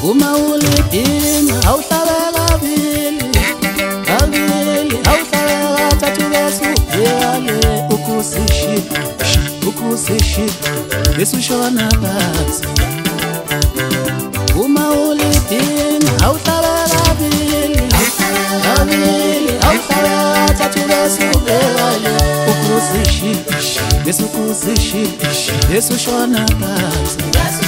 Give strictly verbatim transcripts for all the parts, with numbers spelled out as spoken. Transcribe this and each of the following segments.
uma ulidinga awuhlabela kabili kabili awuhlabela thathu bese ubhekale ukusishi ukusishi bese ushona phansi uma ulidinga awuhlabela kabili kabili awuhlabela thathu bese ubhekale ukusishi bese ukusishi bese ushona phansi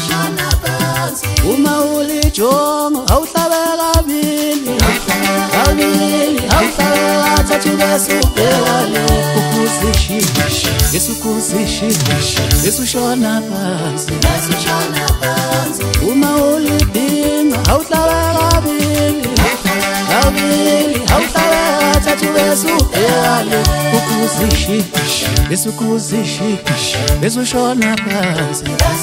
uma ulijonga awuhlabela kabili kabili awuhlabela thathu bese ubhekale ukusishi bese ukusishi bese ushona phansi uma ulidinga awuhlabela kabili kabili awuhlabela thathu bese ubhekale ukusishi bese ukusishi bese ushona phansi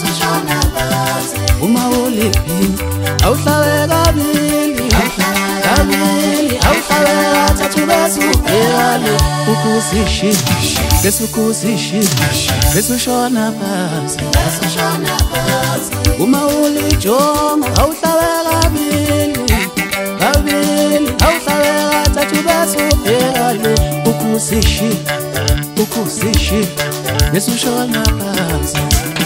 uma ulidinga awuhlabela kabili kabili awuhlabela thathu bese ubhekale ukusishi bese ukusishi bese ushona phansi uma ulijonga awuhlabela kabili kabili awuhlabela thathu bese ubhekale ukusishi ukusishi bese ushona phansi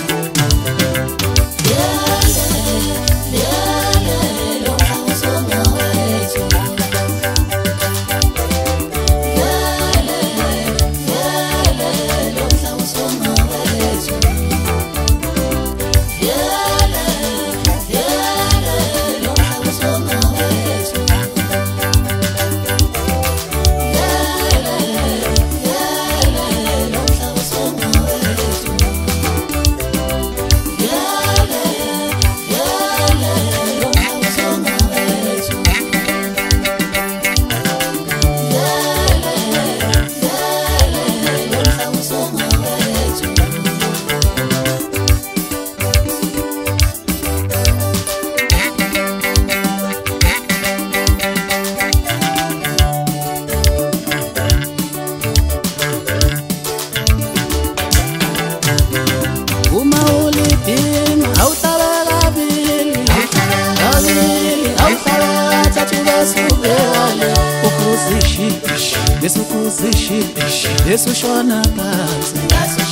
bese ukusishi bese ushona phansi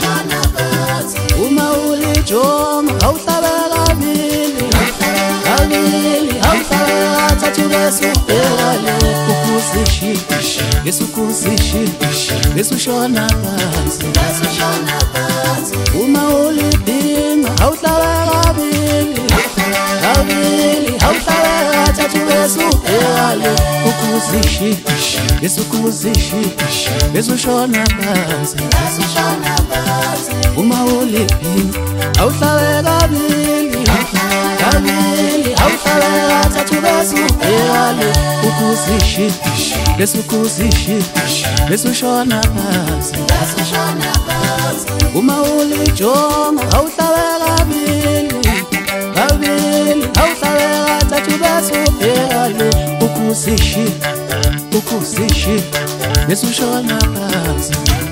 uma ulijonga awuhlabela kabili kabili awuhlabela thathu bese ubhekale ukusishi bese ukusishi bese ushona phansi uma ulidinga awuhlabela kabili kabili awuhlabela thathu bese ubhekale ukusishi bese ukusishi bese ushona phansi uma ulidinga awuhlabela kabili kabili awuhlabela thathu bese ubhekale ukusishi bese ukusishi bese ushona phansi uma ulijonga awuhlabela kabili kabili awuhlabela thathu bese ubhekale ukusishi ukusishi bese ushona phansi